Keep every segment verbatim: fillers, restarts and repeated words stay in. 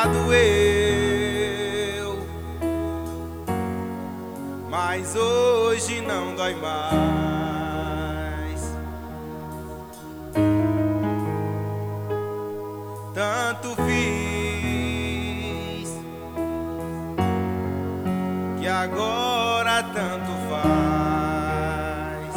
doeu, mas hoje não dói mais. Tanto fiz que agora tanto faz.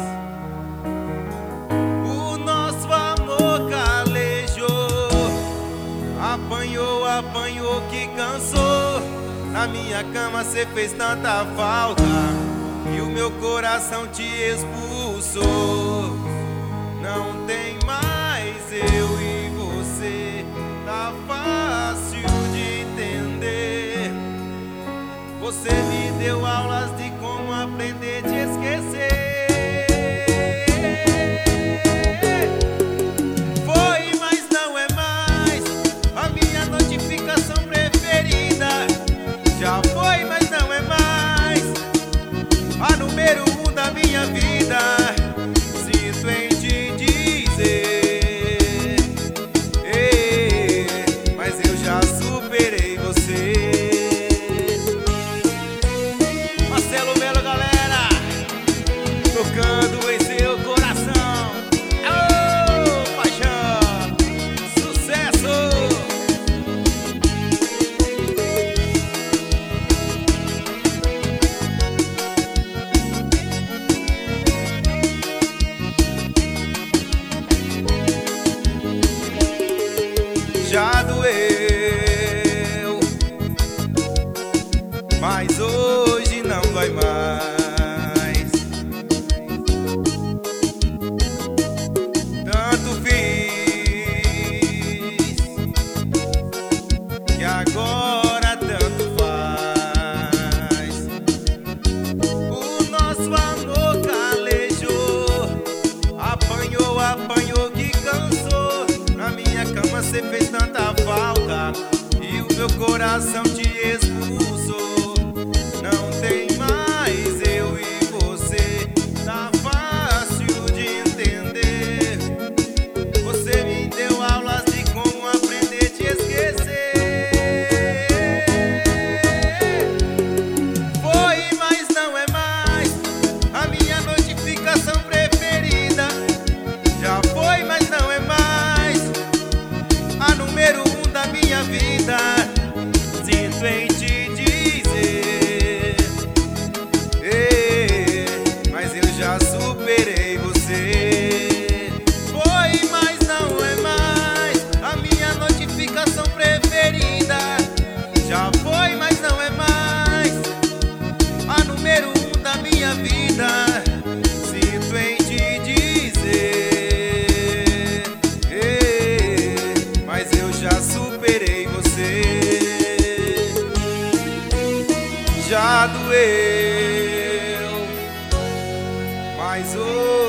O nosso amor calejou, apanhou, apanhou que cansou. Na minha cama cê fez tanta falta e o meu coração te expulsou. Não tem mais eu e você, tá fácil de entender. Você me deu aulas de como aprender a te esquecer. Foi, mas não é mais a minha notificação preferida. Já foi, mas não é mais a número um da minha vida. Sinto em te dizer, ei, mas eu já superei você. Marcelo Melo, galera, tocando em seu coração. Oh, paixão, sucesso. Já doeu, mas hoje não dói mais. Tanto fiz que agora tanto faz. O nosso amor calejou, apanhou, apanhou que cansou. Na minha cama cê fez tanta falta e o meu coração te expulsou. Não tem mais eu e você, tá fácil de entender. Você me deu aulas de como aprender a te esquecer. Foi, mas não é mais a minha notificação preferida. Já foi, mas não é mais a número um da minha vida. Sinto em te dizer, ei, mas eu já superei você. Foi, mas não é mais a minha notificação preferida. Já foi, mas não é mais a número um da minha vida. Sinto em te dizer, ei, mas eu já superei você. Já doeu, mas hoje